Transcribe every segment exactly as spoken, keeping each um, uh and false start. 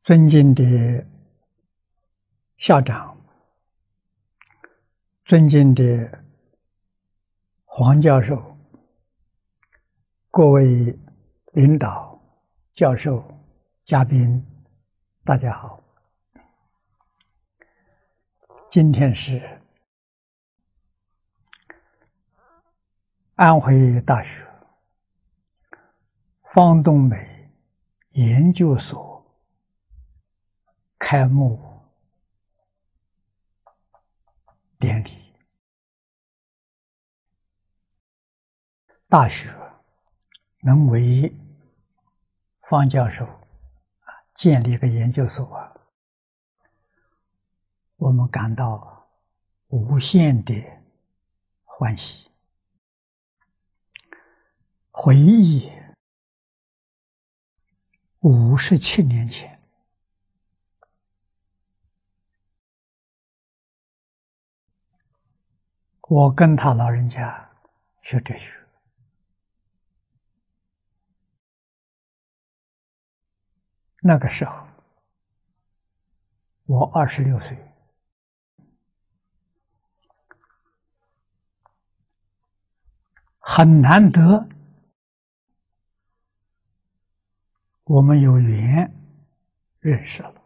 尊敬的校长，尊敬的黄教授，各位领导、教授、嘉宾，大家好。今天是安徽大学方东美研究所开幕典礼。大学能为方教授建立一个研究所啊，我们感到无限的欢喜。回忆五十七年前，我跟他老人家学哲学，那个时候我二十六岁，很难得我们有缘认识了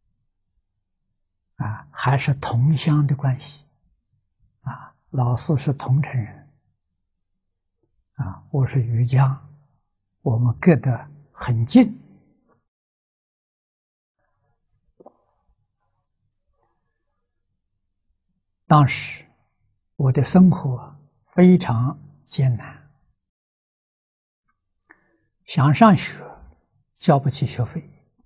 啊，还是同乡的关系啊，老师是桐城人啊，我是余江，我们隔得很近。当时我的生活非常艰难，想上学交不起学费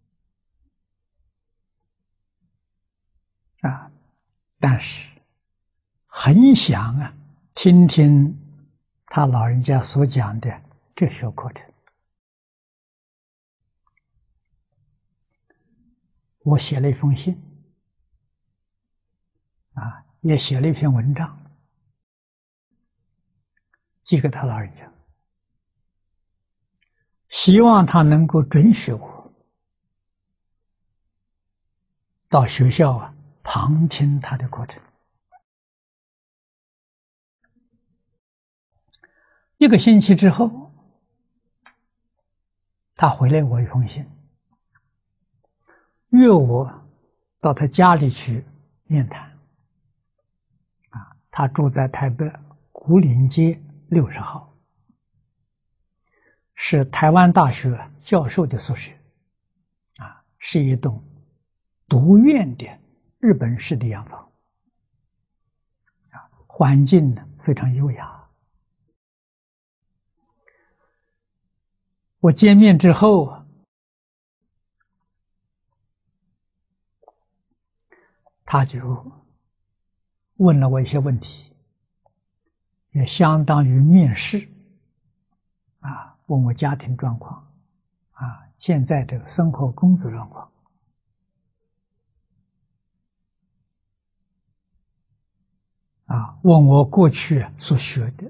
啊，但是很想啊听听他老人家所讲的哲学课程。我写了一封信啊，也写了一篇文章寄给他老人家，希望他能够准许我到学校啊旁听他的课程。一个星期之后，他回来我一封信，约我到他家里去面谈。啊，他住在台北牯岭街六十号，是台湾大学教授的宿舍，啊，是一栋独院的日本式的洋房，啊，环境呢非常优雅。我见面之后，他就问了我一些问题，也相当于面试啊，问我家庭状况啊，现在这个生活工作状况啊，问我过去所学的。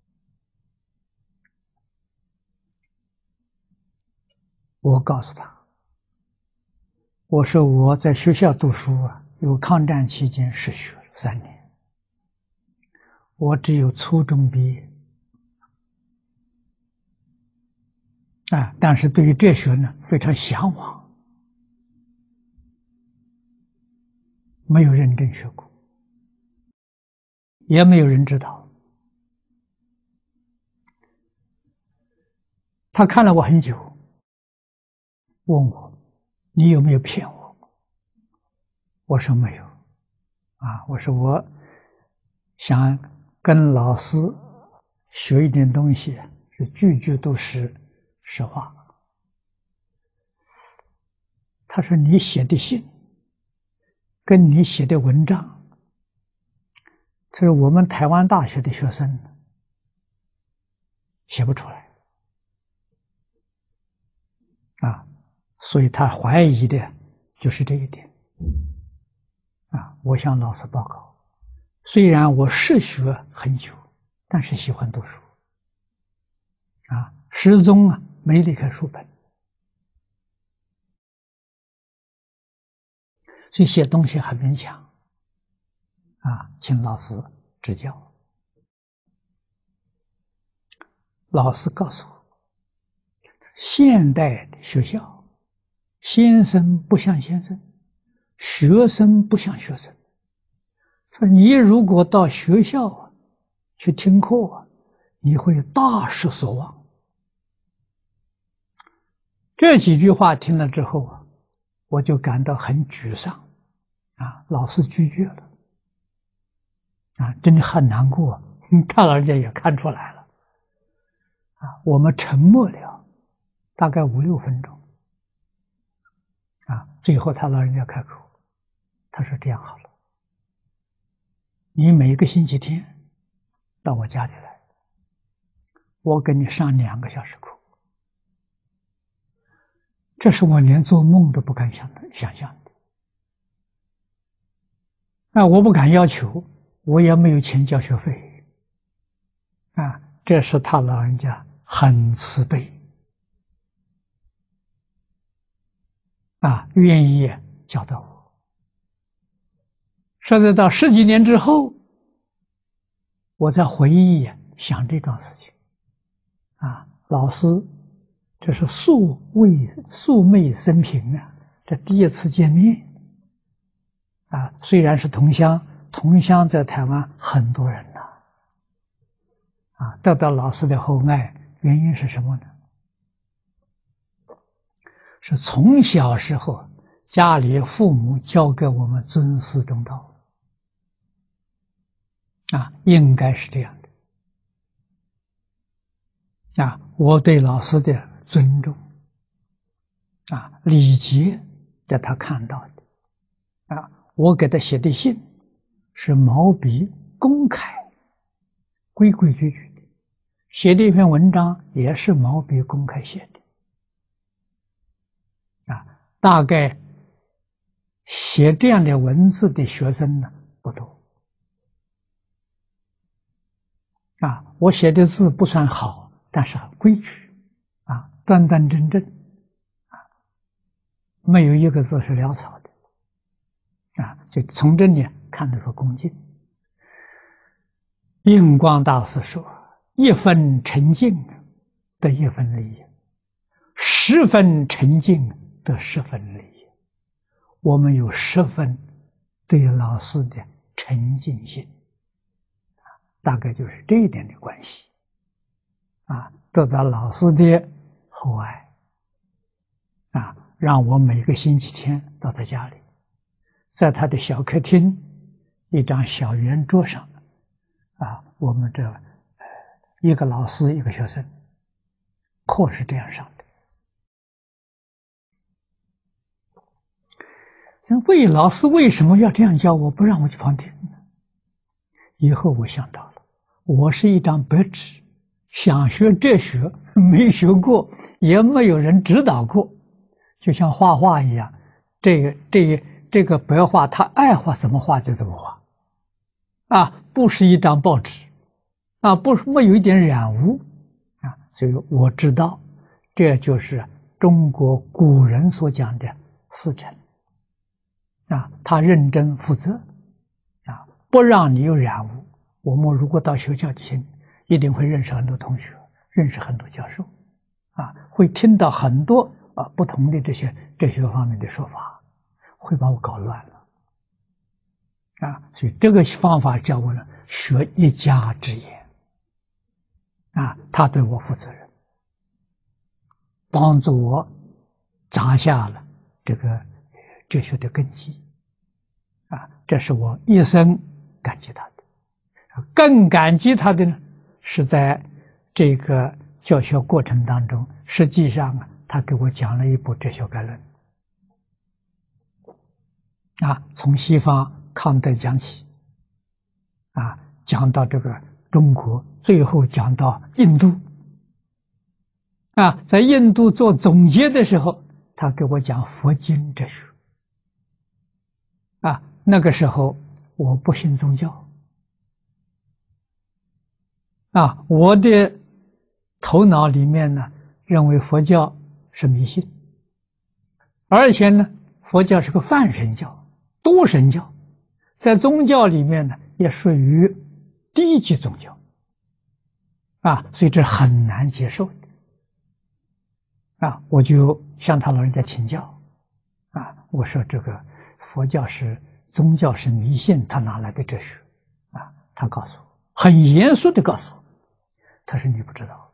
我告诉他，我说我在学校读书啊，有抗战期间失学了三年，我只有初中毕业啊，但是对于哲学呢非常向往，没有认真学过，也没有人知道。他看了我很久，问我你有没有骗我？我说没有啊，我说我想跟老师学一点东西，是句句都是实话。他说你写的信跟你写的文章，他说我们台湾大学的学生写不出来啊，所以他怀疑的就是这一点啊。我向老师报告，虽然我是学很久，但是喜欢读书啊，始终啊没离开书本。 所以写东西很勉强啊，请老师指教。老师告诉我，现代的学校，先生不像先生，学生不像学生。说你如果到学校去听课，你会大失所望。这几句话听了之后啊，我就感到很沮丧啊，老师拒绝了啊，真的很难过。他老人家也看出来了啊，我们沉默了大概五六分钟啊，最后他老人家开口，他说：“这样好了，你每个星期天到我家里来，我给你上两个小时课。”这是我连做梦都不敢想的想象的啊！我不敢要求，我也没有钱交学费啊！这是他老人家很慈悲啊，愿意教导我。说是到十几年之后，我在回忆想这桩事情啊，老师。这是素未素昧生平啊！这第一次见面啊，虽然是同乡，同乡在台湾很多人呐，啊，得到老师的厚爱，原因是什么呢？是从小时候家里父母教给我们尊师重道啊，应该是这样的啊，我对老师的尊重啊，礼节在他看到的啊，我给他写的信是毛笔公开规规矩矩的，写的一篇文章也是毛笔公开写的啊，大概写这样的文字的学生呢不多啊，我写的字不算好，但是很规矩啊，端端正正啊，没有一个字是潦草的啊，就从这里看得出恭敬。印光大师说：“一分沉静得一分利益，十分沉静得十分利益。”我们有十分对老师的沉静心，大概就是这一点的关系啊，得到老师的厚爱啊，让我每个星期天到他家里，在他的小客厅一张小圆桌上啊，我们这呃一个老师一个学生，课是这样上的。这魏老师为什么要这样教我，不让我去旁听呢？以后我想到了，我是一张白纸，想学哲学没学过，也没有人指导过，就像画画一样，这个这个这个白画他爱画怎么画就怎么画啊，不是一张报纸啊，不是没有一点染污啊，所以我知道这就是中国古人所讲的师承啊，他认真负责啊，不让你有染污。我们如果到学校去，一定会认识很多同学，认识很多教授啊，会听到很多啊不同的这些哲学方面的说法，会把我搞乱了啊。所以这个方法教我呢，学一家之言啊，他对我负责任，帮助我扎下了这个哲学的根基啊，这是我一生感激他的。更感激他的呢，是在这个教学过程当中，实际上啊，他给我讲了一部哲学概论啊，从西方康德讲起啊，讲到这个中国，最后讲到印度啊，在印度做总结的时候，他给我讲佛经哲学啊，那个时候我不信宗教啊，我的头脑里面呢，认为佛教是迷信，而且呢，佛教是个泛神教多神教，在宗教里面呢，也属于低级宗教啊，所以这很难接受的啊。我就向他老人家请教啊，我说这个佛教是宗教是迷信，他哪来的哲学啊？他告诉我，很严肃的告诉我，他说你不知道，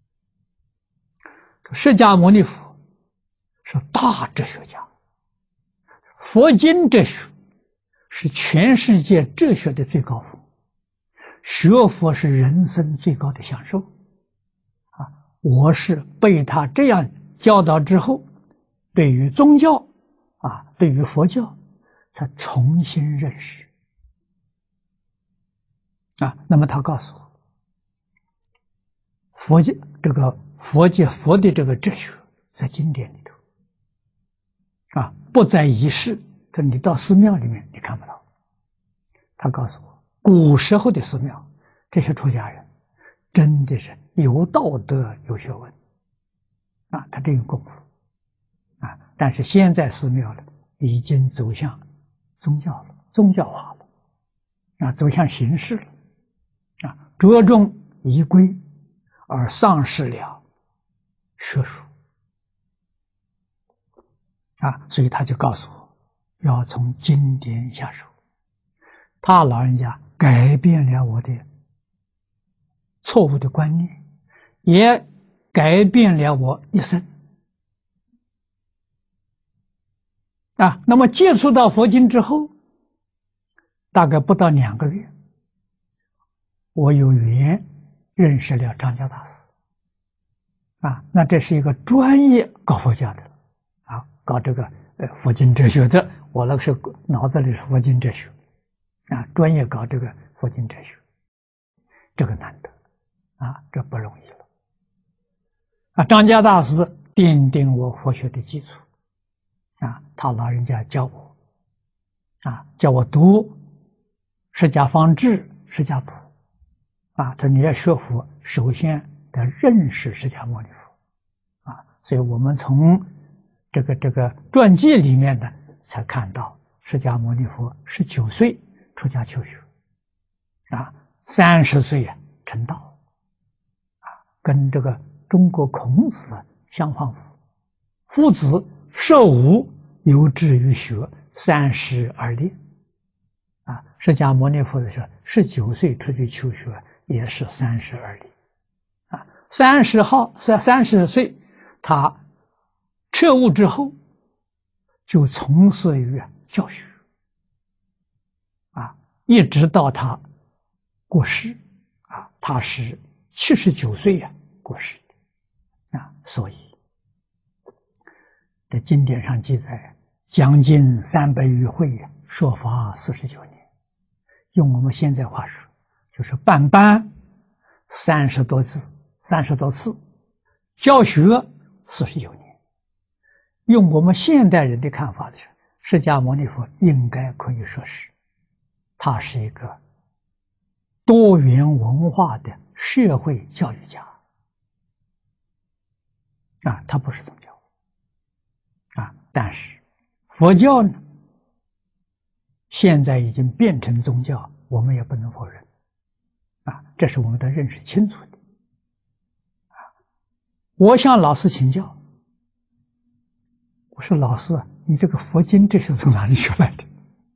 释迦牟尼佛是大哲学家，佛经哲学是全世界哲学的最高峰，学佛是人生最高的享受啊！我是被他这样教导之后，对于宗教啊，对于佛教才重新认识啊。那么他告诉我，佛教这个佛教佛的这个哲学在经典里头啊，不在仪式，这你到寺庙里面你看不到。他告诉我，古时候的寺庙，这些出家人真的是有道德有学问啊，他真有功夫啊。但是现在寺庙了已经走向宗教了，宗教化了啊，走向形式了啊，着重仪规而丧失了学术啊。所以他就告诉我，要从经典下手。他老人家改变了我的错误的观念，也改变了我一生啊。那么接触到佛经之后，大概不到两个月，我有缘认识了张家大师啊。那这是一个专业搞佛教的啊，搞这个呃佛经哲学的，我那个是脑子里是佛经哲学啊，专业搞这个佛经哲学，这个难得啊，这不容易了啊。张家大师奠定我佛学的基础啊，他老人家教我啊，教我读释迦方志、释迦谱啊，他说你要学佛，首先得认识释迦牟尼佛啊。所以我们从这个这个传记里面呢，才看到释迦牟尼佛十九岁出家求学啊，三十岁啊成道啊，跟这个中国孔子相仿佛。夫子十五有志于学，三十而立啊。释迦牟尼佛的时候，十九岁出去求学，也是三十而立啊。三十号三三十岁，他彻悟之后，就从事于教学。啊，一直到他过世啊，他是七十九岁呀、啊、过世的啊，所以在经典上记载，将近三百余会呀，说法四十九年，用我们现在话说，就是办班三十多次，三十多次，教学四十九年。用我们现代人的看法是，释迦牟尼佛应该可以说是。他是一个多元文化的社会教育家啊，他不是宗教啊，但是佛教呢，现在已经变成宗教，我们也不能否认啊，这是我们得认识清楚的啊。我向老师请教，我说老师，你这个佛经这是从哪里学来的？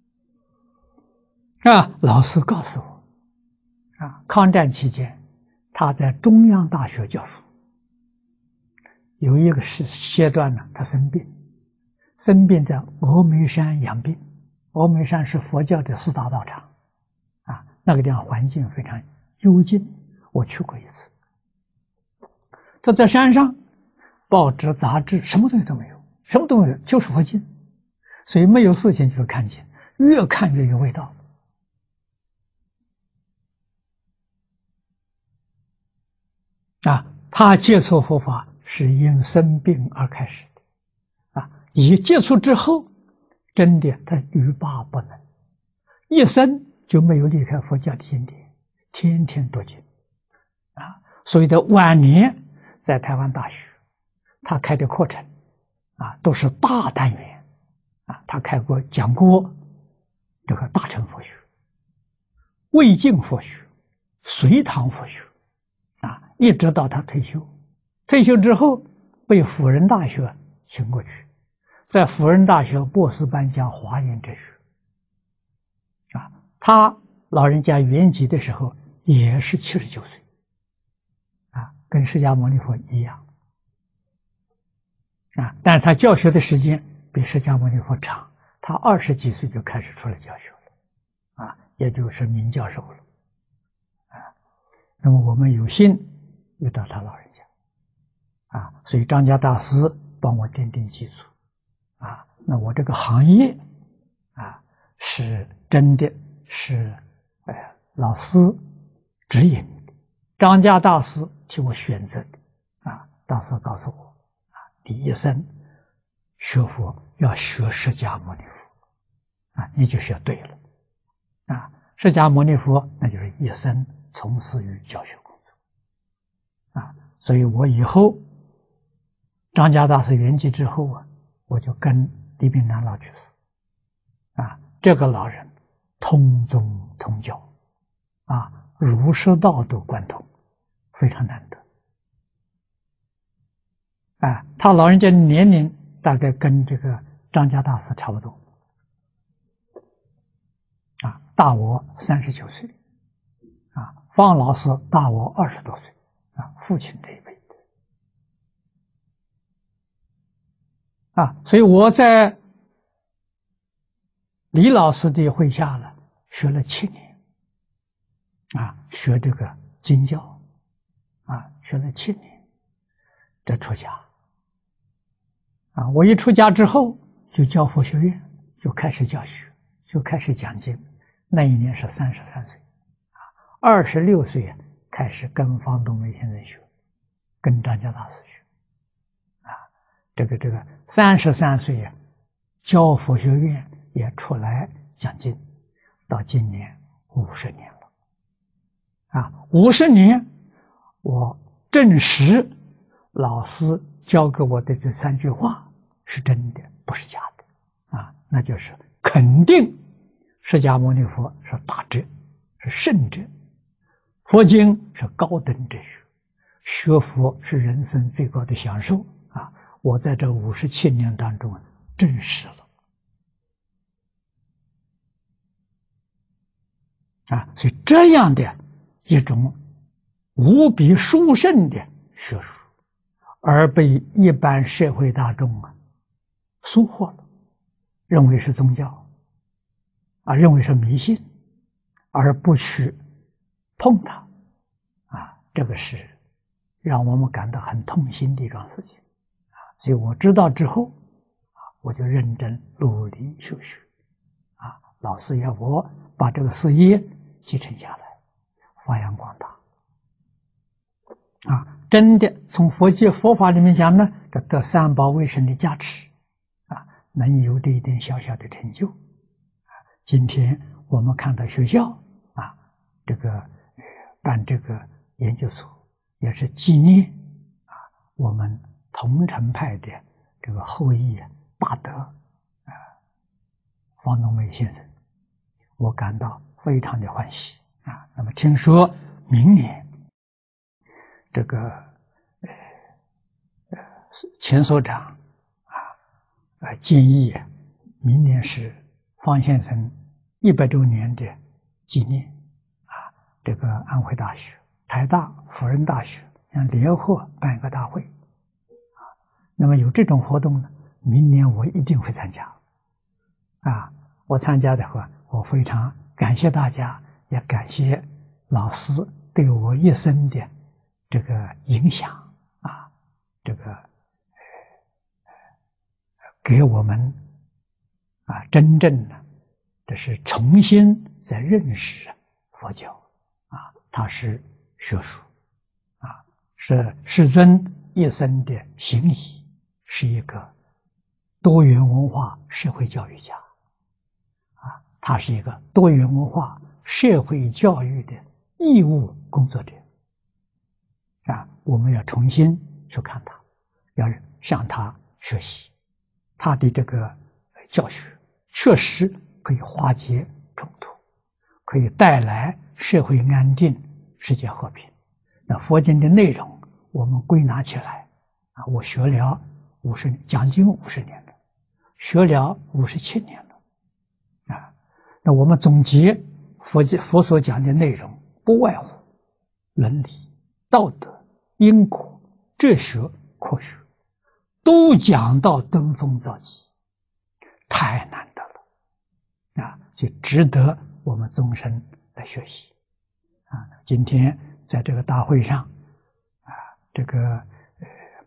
啊，老师告诉我，啊，抗战期间，他在中央大学教书，有一个时阶段呢，他生病，生病在峨眉山养病。峨眉山是佛教的四大道场，啊，那个地方环境非常幽静，我去过一次。他在山上，报纸、杂志什么东西都没有，什么都没有，就是佛经，所以没有事情就看见，越看越有味道。啊，他接触佛法是因生病而开始的，啊，一接触之后，真的他欲罢不能，一生就没有离开佛教的经典，天天读经，啊，所以的晚年在台湾大学，他开的课程，啊，都是大单元，啊，他开过讲过这个大乘佛学、魏晋佛学、隋唐佛学，啊，一直到他退休。退休之后，被辅仁大学请过去，在辅仁大学博士班讲华严哲学。啊，他老人家圆寂的时候也是七十九岁，啊，跟释迦牟尼佛一样。啊，但是他教学的时间比释迦牟尼佛长，他二十几岁就开始出来教学了，啊，也就是名教授了，啊，那么我们有幸遇到他老人家，啊，所以张家大师帮我奠定基础，啊，那我这个行业，啊，是真的是，哎，老师指引的，张家大师替我选择的，啊，大师告诉我。你一生学佛要学释迦牟尼佛，啊，你就学对了，啊，释迦牟尼佛那就是一生从事于教学工作，啊，所以我以后张家大师圆寂之后啊，我就跟李炳南老居士，啊，这个老人通宗通教，啊，儒释道都贯通，非常难得。啊，他老人家年龄大概跟这个张家大师差不多，啊，大我三十九岁，啊，方老师大我二十多岁，啊，父亲这一辈的，啊，所以我在李老师的会下呢，学了七年，啊，学这个经教，啊，学了七年，这出家。啊，我一出家之后就教佛学院，就开始教学，就开始讲经。那一年是三十三岁，啊，二十六岁开始跟方东梅先生学，跟张家大师学，啊，这个这个三十三岁啊，教佛学院也出来讲经，到今年五十年了，啊，五十年，我证实老师教给我的这三句话是真的，不是假的，啊，那就是肯定释迦牟尼佛是大哲，是圣哲，佛经是高等哲学，学佛是人生最高的享受啊！我在这五十七年当中证实了，啊，所以这样的一种无比殊胜的学术，而被一般社会大众啊疏忽了，认为是宗教，啊，认为是迷信，而不去碰它，啊，这个是让我们感到很痛心的一桩事情，啊，所以我知道之后，啊，我就认真努力修学，啊，老师要我把这个事业继承下来，发扬光大。啊，真的从佛界佛法里面讲呢，这得三宝为神的加持，啊，能有这一点小小的成就，啊，今天我们看到学校啊，这个呃办这个研究所，也是纪念啊我们桐城派的这个后裔大德啊方东梅先生，我感到非常的欢喜啊。那么听说明年。这个呃呃前所长啊呃建议明年是方先生一百周年的纪念啊，这个安徽大学、台大、辅仁大学想联合办一个大会啊，那么有这种活动呢，明年我一定会参加啊。我参加的话，我非常感谢大家，也感谢老师对我一生的这个影响啊，这个呃给我们啊真正的这是重新在认识佛教啊，它是学术啊，是世尊一生的行仪，是一个多元文化社会教育家啊，他是一个多元文化社会教育的义务工作者。啊，我们要重新去看他，要向他学习，他的这个教学确实可以化解冲突，可以带来社会安定、世界和平。那佛经的内容，我们归纳起来啊，我学了五十将近五十年了，学了五十七年了啊。那我们总结佛佛所讲的内容，不外乎伦理、道德、因果、哲学、科学，都讲到登峰造极，太难得了啊！就值得我们终身来学习啊！今天在这个大会上啊，这个呃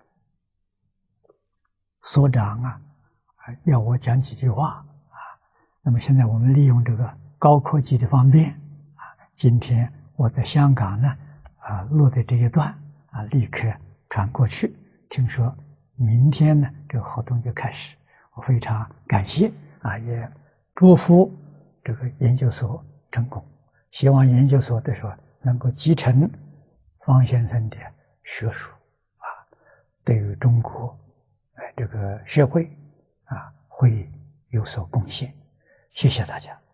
所长啊啊要我讲几句话啊，那么现在我们利用这个高科技的方便啊，今天我在香港呢啊录的这一段啊，立刻传过去。听说明天呢这个活动就开始，我非常感谢啊，也祝福这个研究所成功，希望研究所的时候能够继承方先生的学术啊，对于中国呃这个社会啊会有所贡献。谢谢大家。